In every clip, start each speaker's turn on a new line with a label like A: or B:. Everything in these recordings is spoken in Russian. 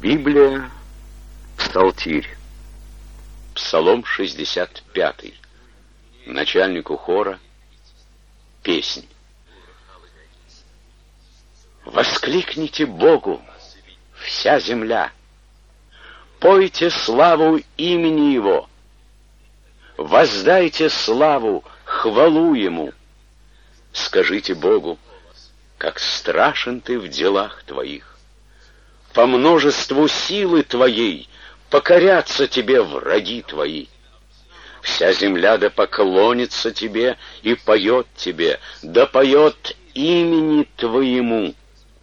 A: Библия, Псалтирь, Псалом 65, начальнику хора, песнь. Воскликните Богу, вся земля, пойте славу имени Его, воздайте славу, хвалу Ему, скажите Богу, как страшен Ты в делах Твоих. По множеству силы Твоей покорятся Тебе враги Твои. Вся земля да поклонится Тебе и поет Тебе, да поет имени Твоему.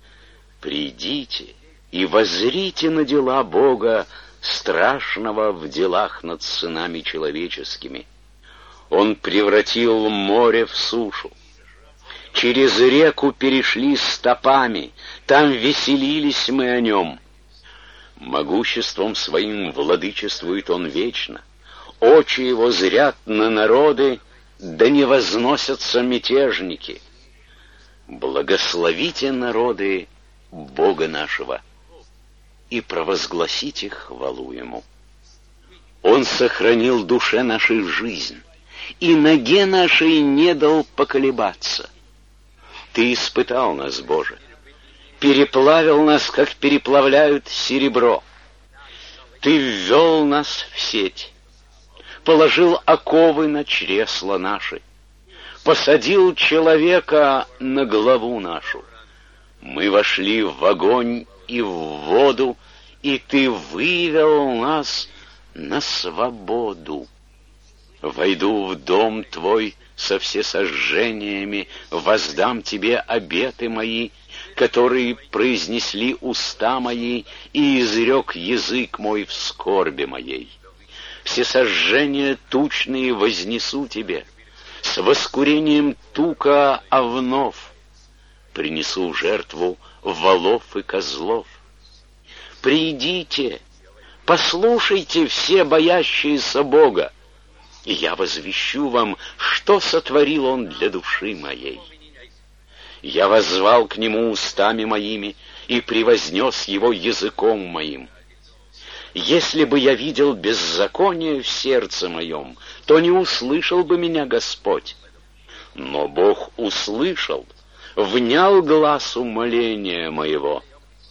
A: Придите и воззрите на дела Бога, страшного в делах над сынами человеческими. Он превратил море в сушу. Через реку перешли стопами, там веселились мы о нем. Могуществом своим владычествует он вечно. Очи его зрят на народы, да не возносятся мятежники. Благословите народы Бога нашего и провозгласите хвалу Ему. Он сохранил душе нашей жизнь, и ноге нашей не дал поколебаться. Ты испытал нас, Боже, переплавил нас, как переплавляют серебро. Ты ввел нас в сеть, положил оковы на чресла наши, посадил человека на главу нашу. Мы вошли в огонь и в воду, и Ты вывел нас на свободу. Войду в дом Твой со всесожжениями, воздам Тебе обеты мои, которые произнесли уста мои, и изрек язык мой в скорби моей. Всесожжения тучные вознесу Тебе, с воскурением тука овнов, принесу жертву волов и козлов. Придите, послушайте все боящиеся Бога, и я возвещу вам, что сотворил Он для души моей. Я воззвал к Нему устами моими и превознес Его языком моим. Если бы я видел беззаконие в сердце моем, то не услышал бы меня Господь. Но Бог услышал, внял гласу моления моего.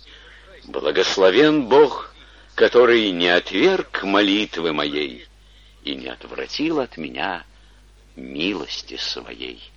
A: Благословен Бог, который не отверг молитвы моей и не отвратил от меня милости своей.